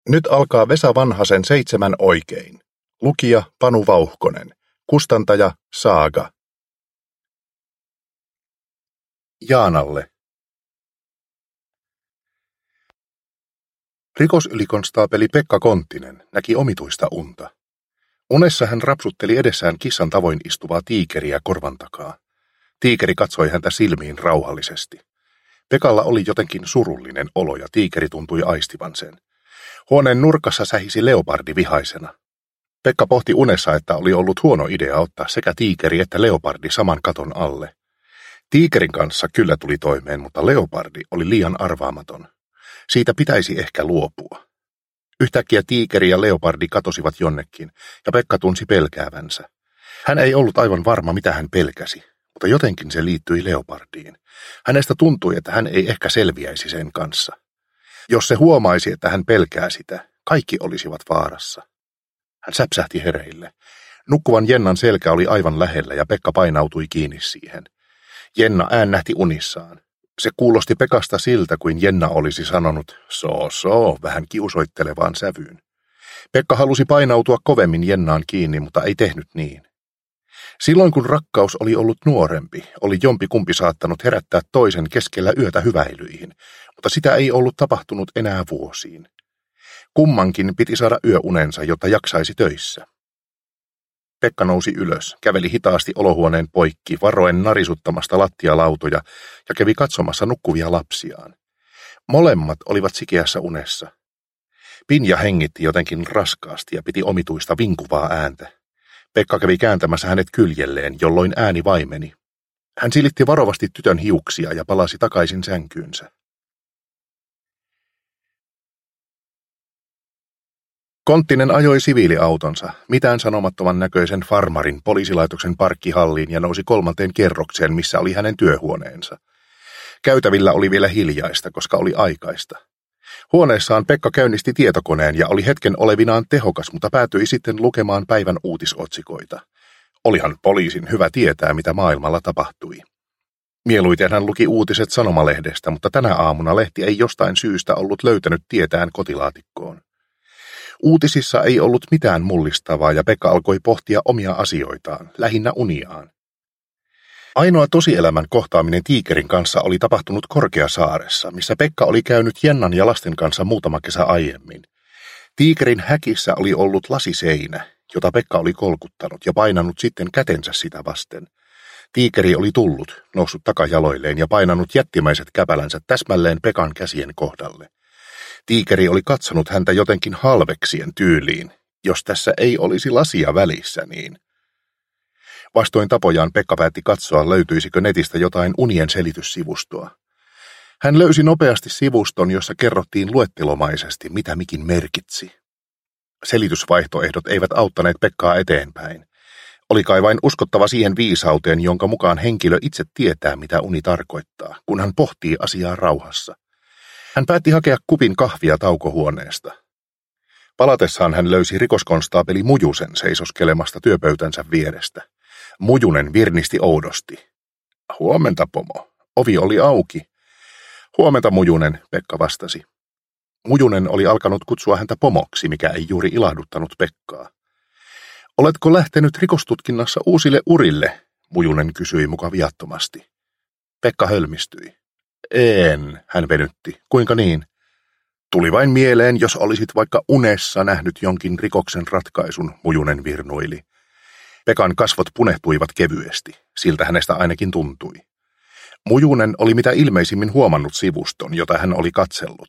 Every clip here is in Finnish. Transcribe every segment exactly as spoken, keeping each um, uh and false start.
Nyt alkaa Vesa Vanhasen Seitsemän oikein. Lukija Panu Vauhkonen. Kustantaja Saaga. Jaanalle. Rikosylikonstaapeli Pekka Konttinen näki omituista unta. Unessa hän rapsutteli edessään kissan tavoin istuvaa tiikeriä korvan takaa. Tiikeri katsoi häntä silmiin rauhallisesti. Pekalla oli jotenkin surullinen olo ja tiikeri tuntui aistivan sen. Huoneen nurkassa sähisi leopardi vihaisena. Pekka pohti unessa, että oli ollut huono idea ottaa sekä tiikeri että leopardi saman katon alle. Tiikerin kanssa kyllä tuli toimeen, mutta leopardi oli liian arvaamaton. Siitä pitäisi ehkä luopua. Yhtäkkiä tiikeri ja leopardi katosivat jonnekin, ja Pekka tunsi pelkäävänsä. Hän ei ollut aivan varma, mitä hän pelkäsi, mutta jotenkin se liittyi leopardiin. Hänestä tuntui, että hän ei ehkä selviäisi sen kanssa. Jos se huomaisi, että hän pelkää sitä, kaikki olisivat vaarassa. Hän säpsähti hereille. Nukkuvan Jennan selkä oli aivan lähellä ja Pekka painautui kiinni siihen. Jenna äännähti unissaan. Se kuulosti Pekasta siltä, kuin Jenna olisi sanonut soo soo vähän kiusoittelevaan sävyyn. Pekka halusi painautua kovemmin Jennaan kiinni, mutta ei tehnyt niin. Silloin kun rakkaus oli ollut nuorempi, oli jompikumpi saattanut herättää toisen keskellä yötä hyväilyihin, mutta sitä ei ollut tapahtunut enää vuosiin. Kummankin piti saada yöunensa, jotta jaksaisi töissä. Pekka nousi ylös, käveli hitaasti olohuoneen poikki, varoen narisuttamasta lattialautoja ja kävi katsomassa nukkuvia lapsiaan. Molemmat olivat sikeässä unessa. Pinja hengitti jotenkin raskaasti ja piti omituista vinkuvaa ääntä. Pekka kävi kääntämässä hänet kyljelleen, jolloin ääni vaimeni. Hän silitti varovasti tytön hiuksia ja palasi takaisin sänkyynsä. Konttinen ajoi siviiliautonsa, mitään sanomattoman näköisen farmarin poliisilaitoksen parkkihalliin ja nousi kolmanteen kerrokseen, missä oli hänen työhuoneensa. Käytävillä oli vielä hiljaista, koska oli aikaista. Huoneessaan Pekka käynnisti tietokoneen ja oli hetken olevinaan tehokas, mutta päätyi sitten lukemaan päivän uutisotsikoita. Olihan poliisin hyvä tietää, mitä maailmalla tapahtui. Mieluiten hän luki uutiset sanomalehdestä, mutta tänä aamuna lehti ei jostain syystä ollut löytänyt tietään kotilaatikkoon. Uutisissa ei ollut mitään mullistavaa ja Pekka alkoi pohtia omia asioitaan, lähinnä uniaan. Ainoa tosielämän kohtaaminen tiikerin kanssa oli tapahtunut Korkeasaaressa, missä Pekka oli käynyt Jennan ja lasten kanssa muutama kesä aiemmin. Tiikerin häkissä oli ollut lasiseinä, jota Pekka oli kolkuttanut ja painanut sitten kätensä sitä vasten. Tiikeri oli tullut, noussut takajaloilleen ja painanut jättimäiset käpälänsä täsmälleen Pekan käsien kohdalle. Tiikeri oli katsonut häntä jotenkin halveksien tyyliin. Jos tässä ei olisi lasia välissä, niin... Vastoin tapojaan Pekka päätti katsoa, löytyisikö netistä jotain unien selityssivustoa. Hän löysi nopeasti sivuston, jossa kerrottiin luettelomaisesti, mitä mikin merkitsi. Selitysvaihtoehdot eivät auttaneet Pekkaa eteenpäin. Oli kai vain uskottava siihen viisauteen, jonka mukaan henkilö itse tietää, mitä uni tarkoittaa, kun hän pohtii asiaa rauhassa. Hän päätti hakea kupin kahvia taukohuoneesta. Palatessaan hän löysi rikoskonstaapeli Mujusen seisoskelemasta työpöytänsä vierestä. Mujunen virnisti oudosti. Huomenta, pomo. Ovi oli auki. Huomenta, Mujunen, Pekka vastasi. Mujunen oli alkanut kutsua häntä pomoksi, mikä ei juuri ilahduttanut Pekkaa. Oletko lähtenyt rikostutkinnassa uusille urille? Mujunen kysyi muka viattomasti. Pekka hölmistyi. En, hän venytti. Kuinka niin? Tuli vain mieleen, jos olisit vaikka unessa nähnyt jonkin rikoksen ratkaisun, Mujunen virnuili. Pekan kasvot punehtuivat kevyesti, siltä hänestä ainakin tuntui. Mujunen oli mitä ilmeisimmin huomannut sivuston, jota hän oli katsellut.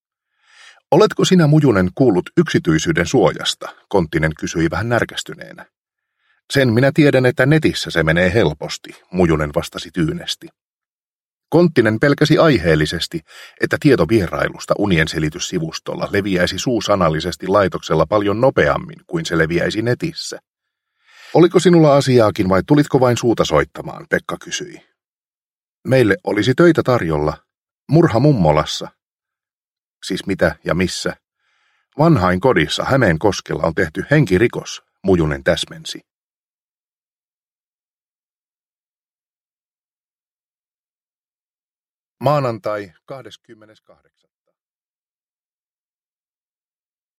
Oletko sinä, Mujunen, kuullut yksityisyyden suojasta? Konttinen kysyi vähän närkästyneenä. Sen minä tiedän, että netissä se menee helposti, Mujunen vastasi tyynesti. Konttinen pelkäsi aiheellisesti, että tieto vierailusta unien selityssivustolla leviäisi suusanallisesti laitoksella paljon nopeammin kuin se leviäisi netissä. Oliko sinulla asiaakin vai tulitko vain suuta soittamaan, Pekka kysyi. Meille olisi töitä tarjolla. Murha mummolassa. Siis mitä ja missä? Vanhain kodissa Hämeenkoskella on tehty henkirikos, Mujunen täsmensi. Maanantai kahdeskymmenes kahdeksas